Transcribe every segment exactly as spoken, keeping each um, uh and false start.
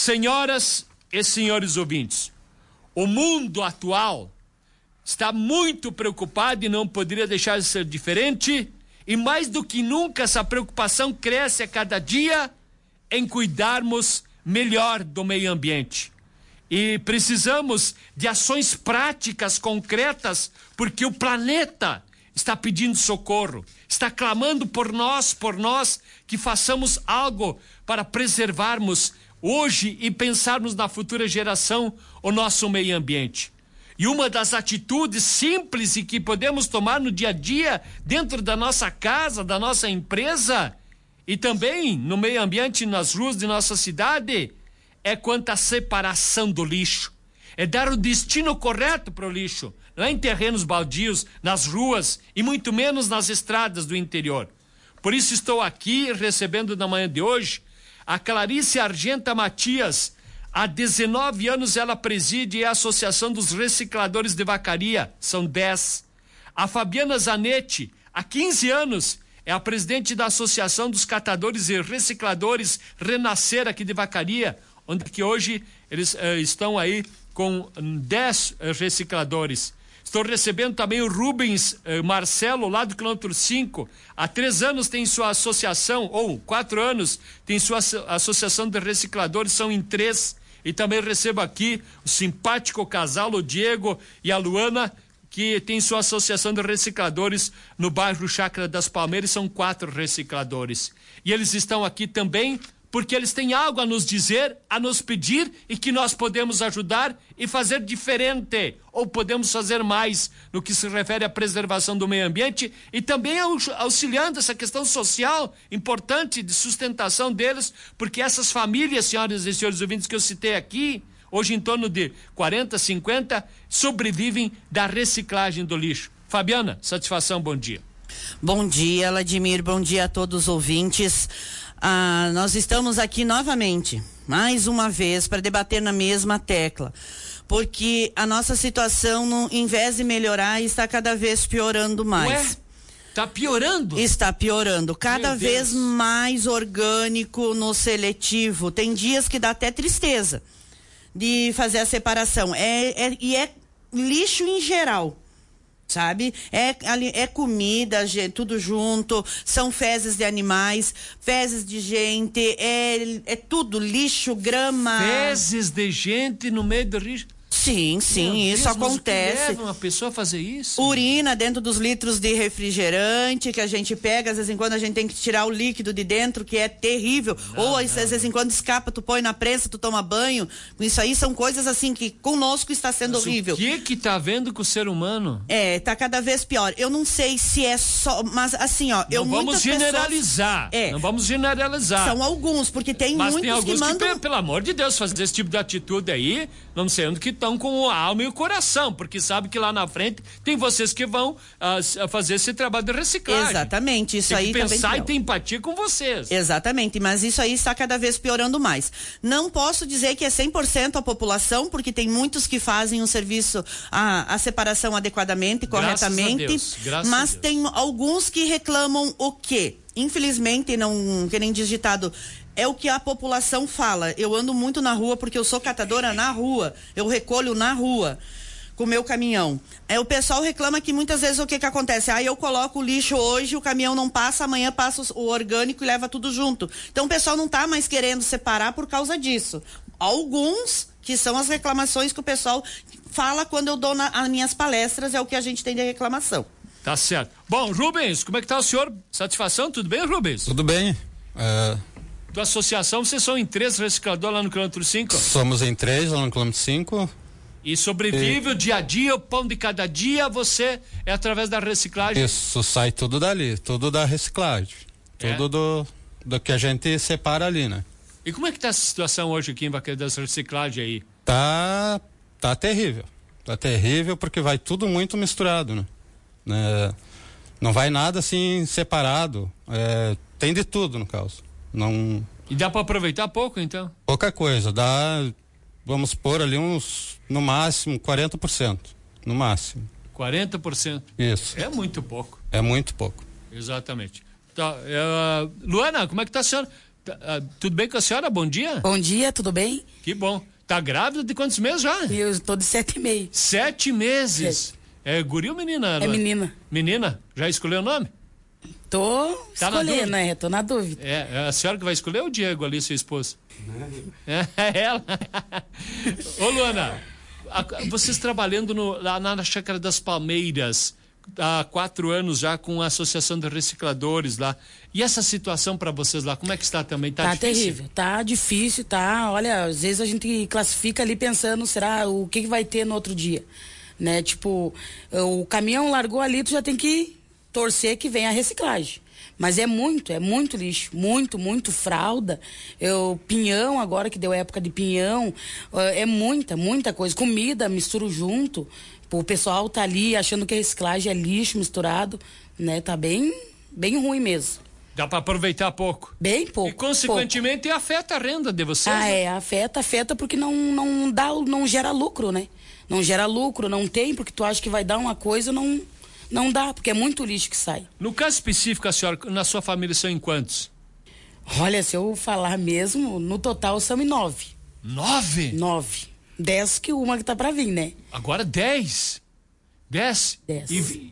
Senhoras e senhores ouvintes, o mundo atual está muito preocupado e não poderia deixar de ser diferente, e mais do que nunca essa preocupação cresce a cada dia em cuidarmos melhor do meio ambiente. E precisamos de ações práticas, concretas, porque o planeta está pedindo socorro, está clamando por nós, por nós, que façamos algo para preservarmos hoje e pensarmos na futura geração o nosso meio ambiente. E uma das atitudes simples e que podemos tomar no dia a dia, dentro da nossa casa, da nossa empresa, e também no meio ambiente, nas ruas de nossa cidade, é quanto à separação do lixo. É dar o destino correto para o lixo, não é em terrenos baldios, nas ruas e muito menos nas estradas do interior. Por isso estou aqui recebendo na manhã de hoje a Clarice Argenta Matias. Há dezenove anos ela preside a Associação dos Recicladores de Vacaria, são dez. A Fabiana Zanetti, há quinze anos, é a presidente da Associação dos Catadores e Recicladores Renascer aqui de Vacaria, onde que hoje eles uh, estão aí com dez uh, recicladores. Estou recebendo também o Rubens uh, Marcelo, lá do quilômetro cinco. Há três anos tem sua associação, ou quatro anos, tem sua associação de recicladores, são em três. E também recebo aqui o simpático casal, o Diego e a Luana, que tem sua associação de recicladores no bairro Chácara das Palmeiras, são quatro recicladores. E eles estão aqui também porque eles têm algo a nos dizer, a nos pedir e que nós podemos ajudar e fazer diferente, ou podemos fazer mais no que se refere à preservação do meio ambiente e também auxiliando essa questão social importante de sustentação deles, porque essas famílias, senhoras e senhores ouvintes, que eu citei aqui, hoje em torno de quarenta, cinquenta, sobrevivem da reciclagem do lixo. Fabiana, satisfação, bom dia. Bom dia, Vladimir, bom dia a todos os ouvintes. Ah, nós estamos aqui novamente, mais uma vez, para debater na mesma tecla, porque a nossa situação, no, em vez de melhorar, está cada vez piorando mais. Ué? Está piorando? Está piorando, cada Meu vez Deus. mais orgânico no seletivo. Tem dias que dá até tristeza de fazer a separação. É, é, e é lixo em geral. Sabe? É, é comida, tudo junto, são fezes de animais, fezes de gente, é, é tudo, lixo, grama. Fezes de gente no meio do lixo? Sim, sim, Meu isso Deus, mas acontece. o que leva uma pessoa a fazer isso? Urina dentro dos litros de refrigerante que a gente pega, às vezes em quando a gente tem que tirar o líquido de dentro, que é terrível. Não, Ou às vezes em quando escapa, tu põe na prensa, tu toma banho. Isso aí são coisas assim que conosco está sendo mas horrível. O que que tá vendo com o ser humano? É, tá cada vez pior. Eu não sei se é só, mas assim, ó, não eu vamos generalizar. Pessoas, é, não vamos generalizar. São alguns, porque tem mas muitos tem alguns que mandam... que, pelo amor de Deus, fazer esse tipo de atitude aí, não sendo que estão com a alma e o coração, porque sabe que lá na frente tem vocês que vão uh, fazer esse trabalho de reciclagem. Exatamente, isso tem aí que pensar também e ter empatia com vocês. Exatamente, mas isso aí está cada vez piorando mais. Não posso dizer que é cem por cento a população, porque tem muitos que fazem o serviço, a, a separação adequadamente, corretamente, Deus, mas tem alguns que reclamam o quê? Infelizmente, não, que nem diz ditado, é o que a população fala. Eu ando muito na rua porque eu sou catadora na rua. Eu recolho na rua com o meu caminhão. É, o pessoal reclama que muitas vezes o que que acontece? Aí eu coloco o lixo hoje, o caminhão não passa, amanhã passa o orgânico e leva tudo junto. Então o pessoal não está mais querendo separar por causa disso. Alguns, que são as reclamações que o pessoal fala quando eu dou na, as minhas palestras, é o que a gente tem de reclamação. Tá certo. Bom, Rubens, como é que tá o senhor? Satisfação? Tudo bem, Rubens? Tudo bem. É... Tua associação, vocês são em três recicladores lá no quilômetro cinco? Somos em três lá no quilômetro cinco. E sobrevive e... o dia a dia, o pão de cada dia, você é através da reciclagem? Isso, sai tudo dali, tudo da reciclagem. É? Tudo do, do que a gente separa ali, né? E como é que tá essa situação hoje aqui em Vacaria das reciclagens aí? Tá, tá terrível. Tá terrível porque vai tudo muito misturado, né? É, não vai nada assim separado. É, tem de tudo no caso. Não... E dá para aproveitar pouco, então? Pouca coisa, dá, vamos pôr ali uns, no máximo, quarenta por cento, no máximo. quarenta por cento? Isso. É muito pouco. É muito pouco. Exatamente. Tá, é, Luana, como é que tá a senhora? Tá, ah, tudo bem com a senhora? Bom dia. Bom dia, tudo bem? Que bom. Tá grávida de quantos meses já? Eu tô de sete e meio. Sete meses. É, é guri ou menina? É menina. Menina? Já escolheu o nome? Tô Tá na escolhendo, dúvida? né? Tô na dúvida. É, é a senhora que vai escolher ou o Diego ali, seu esposo? É, é ela. Ô, Luana, a, vocês trabalhando no, lá na Chácara das Palmeiras há quatro anos já com a Associação de Recicladores lá. E essa situação para vocês lá, como é que está também? Tá, Tá difícil? terrível, tá difícil, tá. Olha, às vezes a gente classifica ali pensando, será o que, que vai ter no outro dia? Né? Tipo, o caminhão largou ali, tu já tem que torcer que venha a reciclagem. Mas é muito, é muito lixo, muito, muito fralda. Eu, pinhão agora, que deu época de pinhão, é muita, muita coisa. Comida, misturo junto. O pessoal tá ali achando que a reciclagem é lixo misturado, né? Tá bem, bem ruim mesmo. Dá para aproveitar pouco. Bem pouco. E consequentemente pouco. afeta a renda de vocês. Ah, né? é, afeta, afeta porque não, não dá, não gera lucro, né? Não gera lucro, não tem, porque tu acha que vai dar uma coisa, não, não dá, porque é muito lixo que sai. No caso específico, a senhora, na sua família são em quantos? Olha, se eu falar mesmo, no total são em nove. Nove? Nove. Dez que uma que tá pra vir, né? Agora dez. Dez? Dez. E,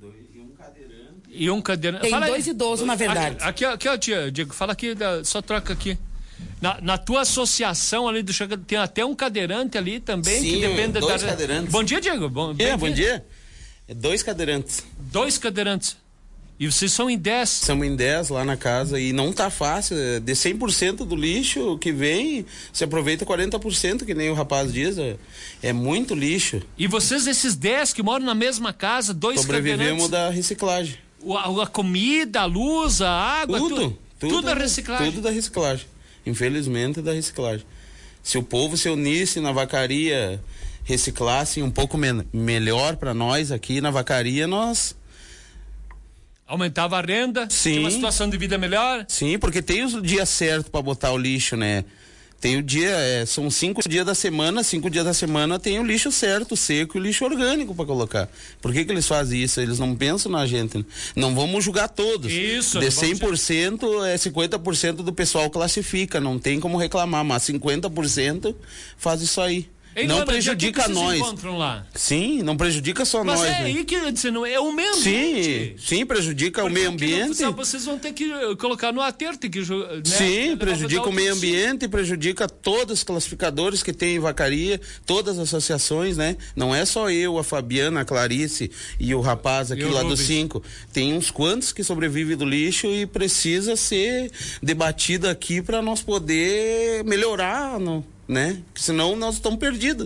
e um cadeirante. Tem Fala dois aí. idosos, na verdade. Aqui, aqui, aqui ó, tia, Diego, fala aqui, da, só troca aqui. Na, na tua associação ali do Chácara, tem até um cadeirante ali também, Sim, que depende dois da... cadeirantes. Bom dia, Diego. Bom, É, bom dia. É dois cadeirantes. Dois cadeirantes. E vocês são em dez. Somos em dez lá na casa e não tá fácil. De cem por cento do lixo que vem, se aproveita quarenta por cento, que nem o rapaz diz. É, é muito lixo. E vocês, esses dez que moram na mesma casa, dois Sobrevivemos cadeirantes... da reciclagem. A, a comida, a luz, a água, Tudo. tudo. Tudo, Tudo da reciclagem. Tudo da reciclagem. Infelizmente, da reciclagem. Se o povo se unisse na vacaria, reciclasse um pouco me melhor para nós aqui na vacaria, nós... Aumentava a renda, Sim. tinha uma situação de vida melhor. Sim, porque tem os dias certos para botar o lixo, né? Tem o dia, é, são cinco dias da semana, cinco dias da semana tem o lixo certo, seco e o lixo orgânico para colocar. Por que que eles fazem isso? Eles não pensam na gente, né? Não vamos julgar todos. Isso. De cem por cento, é cinquenta por cento do pessoal classifica, não tem como reclamar, mas cinquenta por cento faz isso aí. Ei, não Luana, prejudica onde é que nós. vocês encontram lá? Sim, não prejudica só Mas nós, é né? aí que você não é o meio Sim, ambiente. sim, prejudica Porque o meio o que não- ambiente. sabe, vocês vão ter que uh, colocar no aterro, tem que, né, Sim, levar prejudica pra o meio dar outro ambiente, prejudica todos os classificadores que tem em vacaria, todas as associações, né? Não é só eu, a Fabiana, a Clarice e o rapaz aqui E o lá do Rubens. cinco. Tem uns quantos que sobrevivem do lixo e precisa ser debatido aqui para nós poder melhorar, no, né? Porque senão nós estamos perdidos.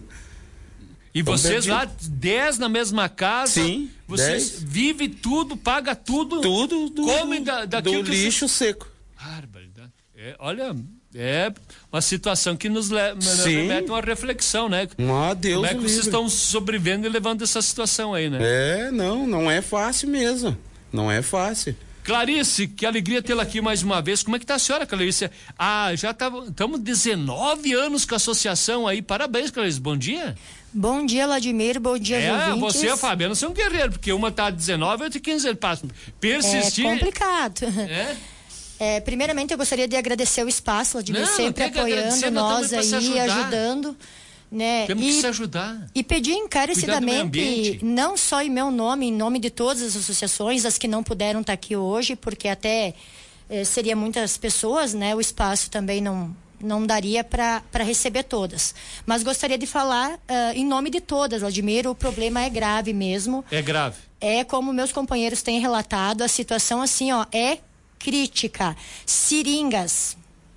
E Tão vocês perdido. lá, dez na mesma casa, Sim, vocês dez. vivem tudo, paga tudo, Tudo do, comem da, do daquilo que lixo vocês... seco. Barbaridade. É, olha, é uma situação que nos, le... nos Sim. remete a uma reflexão, né? Ah, Deus Como é que o vocês livre. estão sobrevivendo e levando essa situação aí, né? É, não, não é fácil mesmo. Não é fácil. Clarice, que alegria tê-la aqui mais uma vez. Como é que tá a senhora, Clarice? Ah, já estamos dezenove anos com a associação aí. Parabéns, Clarice. Bom dia. Bom dia, Vladimir. Bom dia, É, ouvintes. você e a Fabiana são guerreiros, porque uma tá dezenove e outra quinze. Persistir. É complicado. É? É, primeiramente, eu gostaria de agradecer o espaço, Vladimir, Não, sempre tem que agradecer, apoiando nós nós também pra se aí, ajudar. ajudando. Né? Temos que E, se ajudar. e pedir Cuidar do meio encarecidamente, ambiente. não só em meu nome, em nome de todas as associações, as que não puderam estar aqui hoje, porque até eh, seria muitas pessoas, né? O espaço também não, não daria para receber todas. Mas gostaria de falar ah, em nome de todas, Vladimir, o problema é grave mesmo. É grave. É como meus companheiros têm relatado, a situação assim, ó, é crítica. Seringas.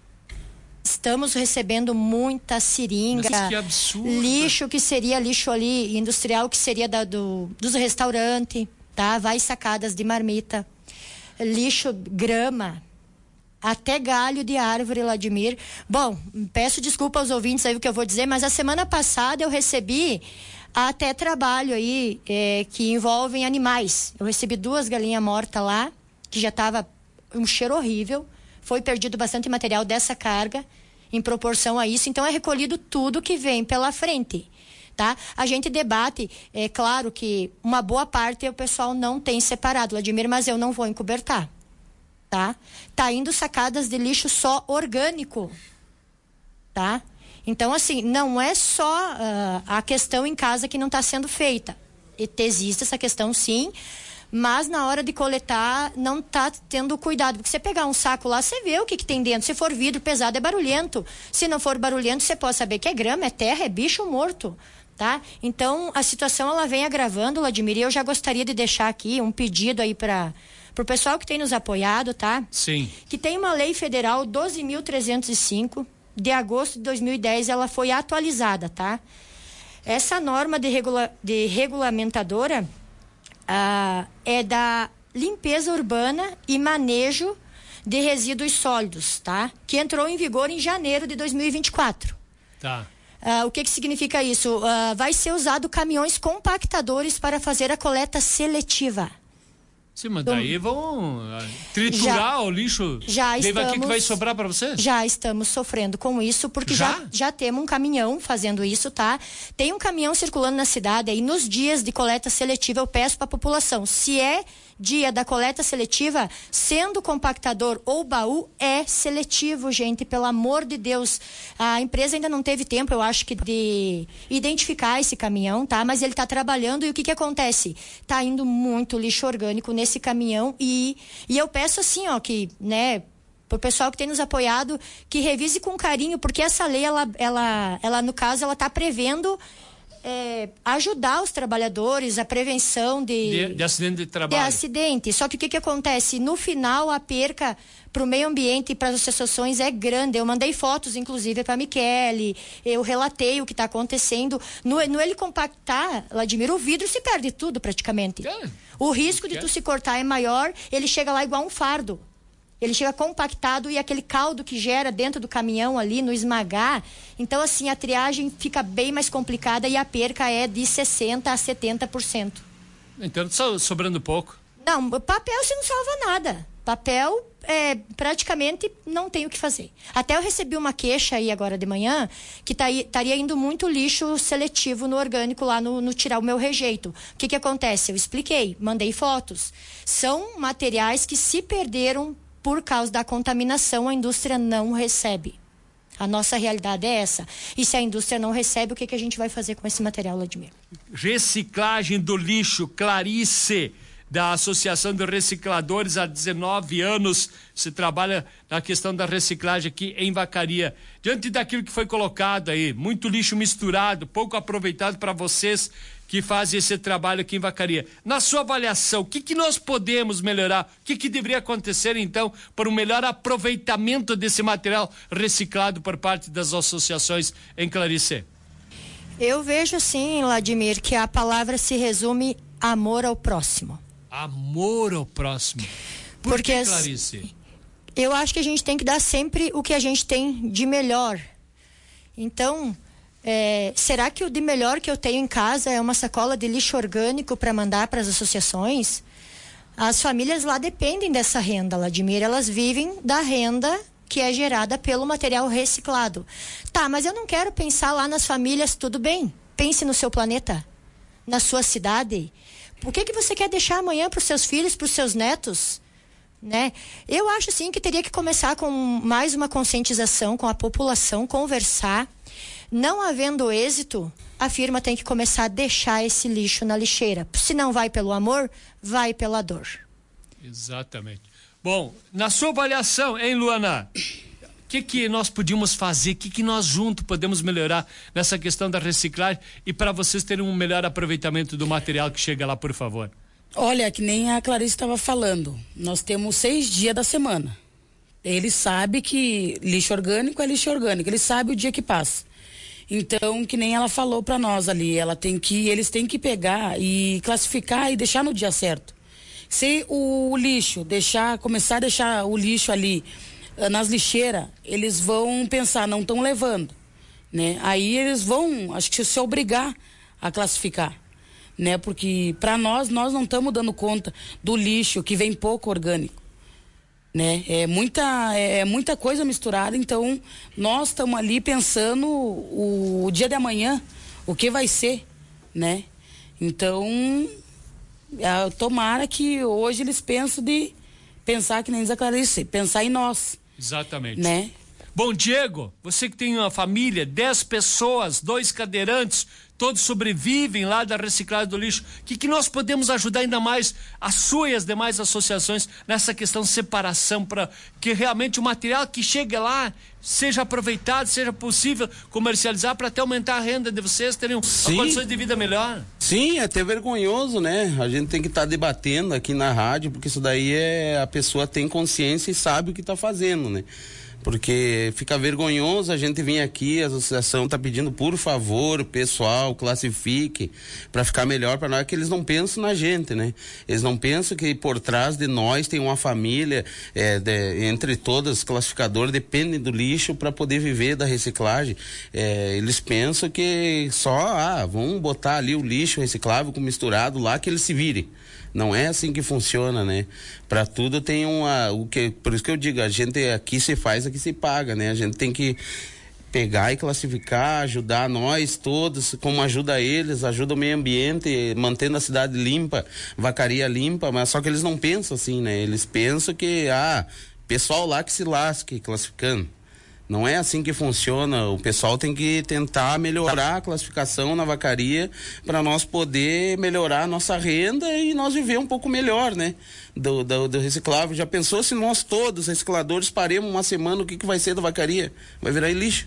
Estamos recebendo muita seringa. Mas que absurdo. Lixo que seria lixo ali, industrial que seria da, do, dos restaurantes, tá? Vai sacadas de marmita. Lixo, grama. Até galho de árvore, Vladimir. Bom, peço desculpa aos ouvintes aí o que eu vou dizer, mas a semana passada eu recebi até trabalho aí é, que envolvem animais. Eu recebi duas galinhas mortas lá, que já estava um cheiro horrível. Foi perdido bastante material dessa carga em proporção a isso. Então, é recolhido tudo que vem pela frente, tá? A gente debate, é claro que uma boa parte o pessoal não tem separado, Vladimir, mas eu não vou encobertar. tá? Tá indo sacadas de lixo só orgânico, tá? Então, assim, não é só uh, a questão em casa que não está sendo feita. E existe essa questão, sim, mas na hora de coletar não tá tendo cuidado, porque você pegar um saco lá, você vê o que que tem dentro. Se for vidro pesado, é barulhento. Se não for barulhento, você pode saber que é grama, é terra, é bicho morto, tá? Então, a situação, ela vem agravando, Vladimir, e eu já gostaria de deixar aqui um pedido aí para pro pessoal que tem nos apoiado, tá? Sim. Que tem uma lei federal doze mil trezentos e cinco, de agosto de dois mil e dez, ela foi atualizada, tá? Essa norma de, regula, de regulamentadora ah, é da limpeza urbana e manejo de resíduos sólidos, tá? Que entrou em vigor em janeiro de dois mil e vinte e quatro. Tá. Ah, o que que significa isso? Ah, vai ser usado caminhões compactadores para fazer a coleta seletiva. Sim, mas daí vão triturar Já- o lixo. já Daí vai- o que que estamos- vai sobrar para vocês? Já estamos sofrendo com isso, porque Já? já, já temos um caminhão fazendo isso, tá? Tem um caminhão circulando na cidade, aí nos dias de coleta seletiva eu peço para a população, se é dia da coleta seletiva, sendo compactador ou baú, é seletivo, gente, pelo amor de Deus. A empresa ainda não teve tempo, eu acho que, de identificar esse caminhão, tá? Mas ele tá trabalhando, e o que que acontece? Tá indo muito lixo orgânico nesse caminhão, e, e eu peço assim, ó, que, né, pro pessoal que tem nos apoiado, que revise com carinho, porque essa lei, ela, ela, ela no caso, ela tá prevendo é, ajudar os trabalhadores, a prevenção de, De, de acidente de de trabalho. acidente. Só que o que que acontece? No final, a perca para o meio ambiente e para as associações é grande. Eu mandei fotos, inclusive, para a Michele, eu relatei o que está acontecendo. No, no ele compactar, Vladimir, o vidro se perde tudo praticamente. É. O risco de É. tu se cortar é maior, ele chega lá igual um fardo. Ele chega compactado, e aquele caldo que gera dentro do caminhão ali, no esmagar. Então, assim, a triagem fica bem mais complicada, e a perca é de sessenta a setenta por cento. Então, só sobrando pouco. Não, papel você não salva nada. Papel, é, praticamente não tem o que fazer. Até eu recebi uma queixa aí agora de manhã, que tá, estaria indo muito lixo seletivo no orgânico lá no, no tirar o meu rejeito. O que que acontece? Eu expliquei, mandei fotos. São materiais que se perderam por causa da contaminação, a indústria não recebe. A nossa realidade é essa. E se a indústria não recebe, o que que a gente vai fazer com esse material, Vladimir? Reciclagem do lixo, Clarice, da Associação de Recicladores, há dezenove anos, se trabalha na questão da reciclagem aqui em Vacaria. Diante daquilo que foi colocado aí, muito lixo misturado, pouco aproveitado para vocês que fazem esse trabalho aqui em Vacaria. Na sua avaliação, o que que nós podemos melhorar? O que que deveria acontecer, então, para um melhor aproveitamento desse material reciclado por parte das associações em Clarice? Eu vejo assim, Vladimir, que a palavra se resume amor ao próximo. Amor ao próximo. Por Porque que, as- Clarice? Eu acho que a gente tem que dar sempre o que a gente tem de melhor. Então, é, será que o de melhor que eu tenho em casa é uma sacola de lixo orgânico para mandar para as associações? As famílias lá dependem dessa renda, Vladimir. Elas vivem da renda que é gerada pelo material reciclado. Tá, mas eu não quero pensar lá nas famílias, tudo bem. Pense no seu planeta, na sua cidade. O que que você quer deixar amanhã para os seus filhos, para os seus netos? Né? Eu acho sim que teria que começar com mais uma conscientização com a população, conversar. Não havendo êxito, a firma tem que começar a deixar esse lixo na lixeira. Se não vai pelo amor, vai pela dor. Exatamente. Bom, na sua avaliação, hein, Luana? O que que nós podíamos fazer? O que que nós juntos podemos melhorar nessa questão da reciclagem e para vocês terem um melhor aproveitamento do material que chega lá, por favor? Olha, que nem a Clarice estava falando, nós temos seis dias da semana. Ele sabe que lixo orgânico é lixo orgânico, ele sabe o dia que passa. Então, que nem ela falou para nós ali, ela tem que, eles têm que pegar e classificar e deixar no dia certo. Se o lixo deixar, começar a deixar o lixo ali uh, nas lixeiras, eles vão pensar, não estão levando, né? Aí eles vão, acho que se obrigar a classificar, né? Porque para nós, nós não estamos dando conta do lixo que vem pouco orgânico, né? É muita, é muita coisa misturada, então nós estamos ali pensando o, o dia de amanhã, o que vai ser, né? Então, é, tomara que hoje eles pensem de pensar que nem diz a Clarice, pensar em nós. Exatamente. Né? Bom, Diego, você que tem uma família, dez pessoas, dois cadeirantes, todos sobrevivem lá da reciclagem do lixo. O que, que nós podemos ajudar ainda mais a sua e as demais associações nessa questão de separação, para que realmente o material que chega lá seja aproveitado, seja possível comercializar, para até aumentar a renda de vocês, terem uma condições de vida melhor? Sim, é até vergonhoso, né? A gente tem que estar tá debatendo aqui na rádio, porque isso daí é, a pessoa tem consciência e sabe o que está fazendo, né? Porque fica vergonhoso a gente vir aqui, a associação está pedindo, por favor, pessoal, classifique para ficar melhor para nós, que eles não pensam na gente, né? Eles não pensam que por trás de nós tem uma família, é, de, entre todas, classificadores, dependem do lixo para poder viver da reciclagem. É, eles pensam que só, ah, vamos botar ali o lixo reciclável com misturado lá, que eles se virem. Não é assim que funciona, né? Para tudo tem uma, o que, por isso que eu digo, a gente aqui se faz, aqui se paga, né? A gente tem que pegar e classificar, ajudar nós todos, como ajuda eles, ajuda o meio ambiente, mantendo a cidade limpa, vacaria limpa, mas só que eles não pensam assim, né? Eles pensam que, ah, pessoal lá que se lasque classificando. Não é assim que funciona. O pessoal tem que tentar melhorar a classificação na vacaria para nós poder melhorar a nossa renda e nós viver um pouco melhor, né? Do, do, do reciclável. Já pensou se nós todos, recicladores, paremos uma semana, o que, que vai ser da vacaria? Vai virar lixo.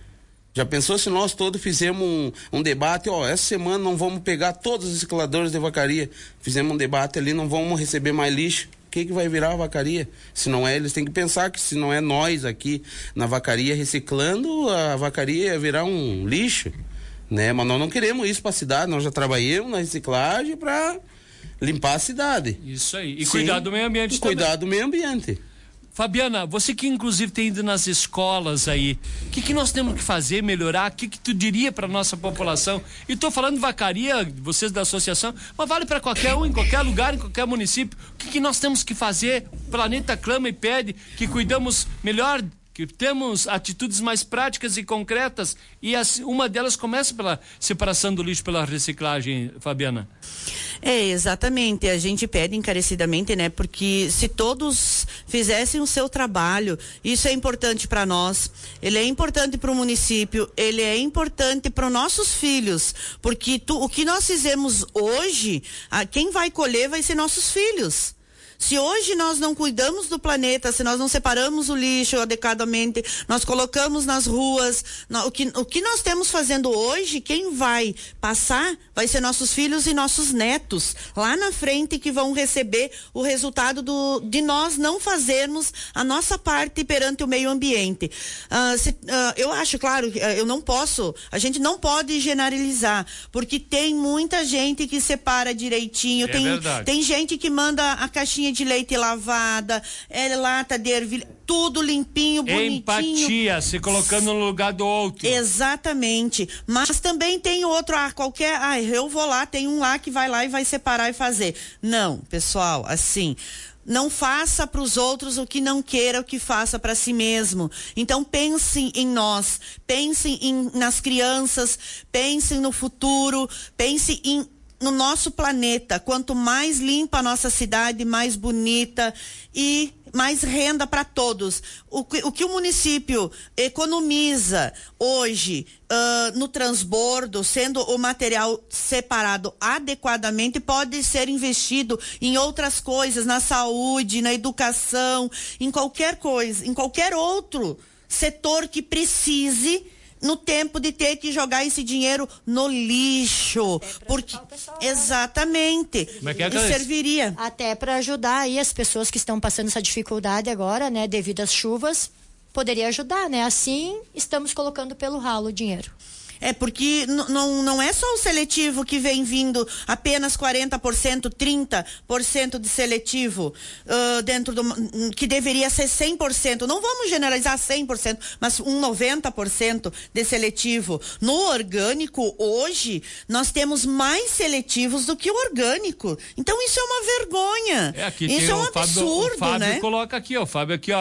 Já pensou se nós todos fizemos um, um debate, ó, essa semana não vamos pegar todos os recicladores de vacaria. Fizemos um debate ali, não vamos receber mais lixo. O que, que vai virar a vacaria? Se não é, eles têm que pensar que se não é nós aqui na vacaria reciclando, a vacaria ia virar um lixo, né? Mas nós não queremos isso para a cidade, nós já trabalhamos na reciclagem para limpar a cidade. Isso aí. E Sim, cuidar do meio ambiente e também. cuidar do meio ambiente. Fabiana, você que inclusive tem ido nas escolas aí, o que, que nós temos que fazer, melhorar? O que, que tu diria para nossa população? E estou falando de vacaria, vocês da associação, mas vale para qualquer um, em qualquer lugar, em qualquer município. O que, que nós temos que fazer? O planeta clama e pede que cuidamos melhor, que temos atitudes mais práticas e concretas, e assim, uma delas começa pela separação do lixo, pela reciclagem, Fabiana. É, exatamente, a gente pede encarecidamente, né, porque se todos fizessem o seu trabalho, isso é importante para nós, ele é importante para o município, ele é importante para os nossos filhos, porque tu, o que nós fizemos hoje, a, quem vai colher vai ser nossos filhos. Se hoje nós não cuidamos do planeta, se nós não separamos o lixo adequadamente, nós colocamos nas ruas, o que, o que nós temos fazendo hoje, quem vai passar vai ser nossos filhos e nossos netos lá na frente, que vão receber o resultado do, de nós não fazermos a nossa parte perante o meio ambiente. Uh, se, uh, eu acho, claro, eu não posso, a gente não pode generalizar, porque tem muita gente que separa direitinho, é tem, verdade. Tem gente que manda a caixinha de leite lavada, é lata de ervilha, tudo limpinho, bonitinho. Empatia, se colocando no lugar do outro. Exatamente. Mas também tem outro, ah, qualquer, ah, eu vou lá, tem um lá que vai lá e vai separar e fazer. Não, pessoal, assim, não faça para os outros o que não queira o que faça para si mesmo. Então pensem em nós, pensem em, nas crianças, pensem no futuro, pensem em no nosso planeta. Quanto mais limpa a nossa cidade, mais bonita e mais renda para todos. O que, o que o município economiza hoje uh, no transbordo, sendo o material separado adequadamente, pode ser investido em outras coisas, na saúde, na educação, em qualquer coisa, em qualquer outro setor que precise, no tempo de ter que jogar esse dinheiro no lixo, porque pessoal, exatamente, né? é que e serviria até para ajudar aí as pessoas que estão passando essa dificuldade agora, né, devido às chuvas, poderia ajudar, né? Assim estamos colocando pelo ralo o dinheiro. É porque não, não é só o seletivo que vem vindo apenas quarenta por cento, trinta por cento de seletivo uh, dentro do que deveria ser cem por cento. Não vamos generalizar cem por cento, mas um noventa por cento de seletivo. No orgânico, hoje, nós temos mais seletivos do que o orgânico. Então isso é uma vergonha. É, aqui isso tem é um o absurdo, Fábio, o Fábio né? coloca aqui, ó, o Fábio aqui, ó,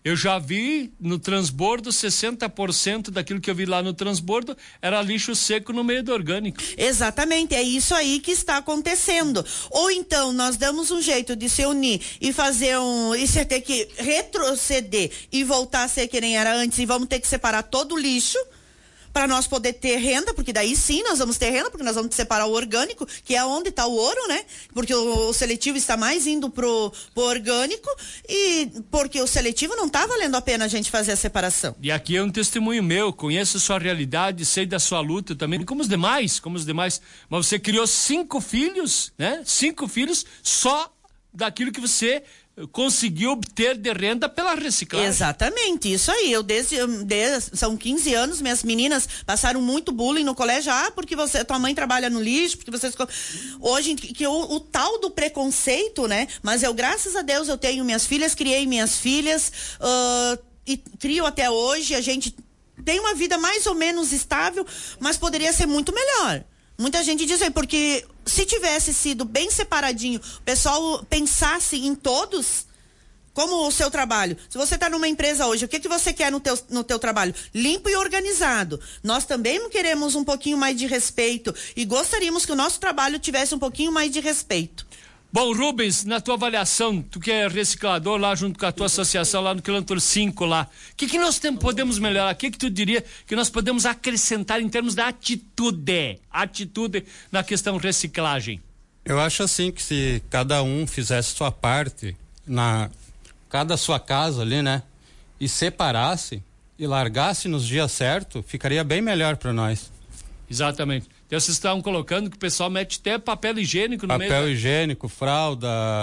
Eu já vi no transbordo sessenta por cento daquilo que eu vi lá no transbordo era lixo seco no meio do orgânico. Exatamente, é isso aí que está acontecendo. Ou então nós damos um jeito de se unir e fazer um, e você ter que retroceder e voltar a ser que nem era antes, e vamos ter que separar todo o lixo para nós poder ter renda, porque daí sim nós vamos ter renda, porque nós vamos separar o orgânico, que é onde está o ouro, né? Porque o, o seletivo está mais indo pro, pro orgânico, e porque o seletivo não está valendo a pena a gente fazer a separação. E aqui é um testemunho meu, conheço sua realidade, sei da sua luta também, como os demais, como os demais. Mas você criou cinco filhos, né? Cinco filhos só daquilo que você conseguiu obter de renda pela reciclagem. Exatamente, isso aí. Eu desde, desde são quinze anos, minhas meninas passaram muito bullying no colégio. Ah, porque você, tua mãe trabalha no lixo, porque vocês hoje que o, o tal do preconceito, né? Mas eu, graças a Deus, eu tenho minhas filhas, criei minhas filhas uh, e crio até hoje. A gente tem uma vida mais ou menos estável, mas poderia ser muito melhor. Muita gente diz aí, porque se tivesse sido bem separadinho, o pessoal pensasse em todos, como o seu trabalho. Se você está numa empresa hoje, o que, que você quer no teu, no teu trabalho? Limpo e organizado. Nós também queremos um pouquinho mais de respeito e gostaríamos que o nosso trabalho tivesse um pouquinho mais de respeito. Bom, Rubens, na tua avaliação, tu que é reciclador lá junto com a tua associação lá no quilômetro cinco lá, o que, que nós temos, podemos melhorar? O que, que tu diria que nós podemos acrescentar em termos da atitude, atitude na questão reciclagem? Eu acho assim que se cada um fizesse sua parte na cada sua casa ali, né, e separasse e largasse nos dias certos, ficaria bem melhor para nós. Exatamente. Então vocês estavam colocando que o pessoal mete até papel higiênico no meio. Papel higiênico, fralda,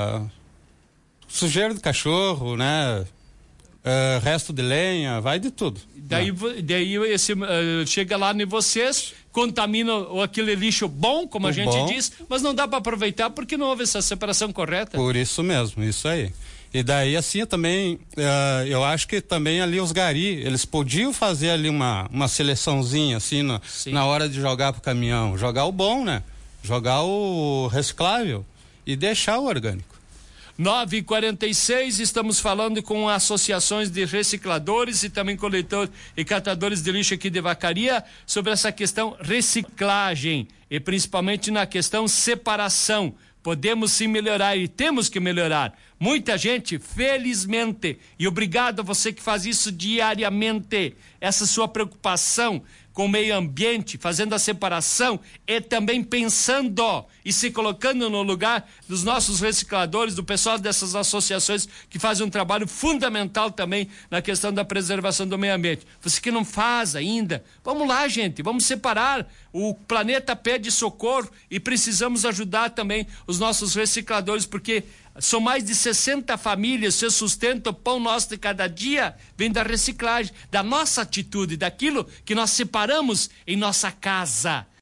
sujeira do cachorro, né? Uh, resto de lenha, vai de tudo. Daí, né? daí esse, uh, chega lá em vocês, contamina aquele lixo bom, como o a gente bom. diz, mas não dá para aproveitar porque não houve essa separação correta. Por isso mesmo, isso aí. E daí assim também, uh, eu acho que também ali os gari, eles podiam fazer ali uma, uma seleçãozinha assim na, na hora de jogar pro caminhão, jogar o bom, né? Jogar o reciclável e deixar o orgânico. nove e quarenta e seis, estamos falando com associações de recicladores e também coletores e catadores de lixo aqui de Vacaria sobre essa questão reciclagem e principalmente na questão separação. Podemos sim melhorar e temos que melhorar. Muita gente, felizmente, e obrigado a você que faz isso diariamente, essa sua preocupação com o meio ambiente, fazendo a separação e também pensando e se colocando no lugar dos nossos recicladores, do pessoal dessas associações que fazem um trabalho fundamental também na questão da preservação do meio ambiente. Você que não faz ainda, vamos lá, gente, vamos separar. O planeta pede socorro e precisamos ajudar também os nossos recicladores, porque são mais de sessenta famílias, se sustenta o pão nosso de cada dia, vem da reciclagem, da nossa atitude, daquilo que nós separamos em nossa casa.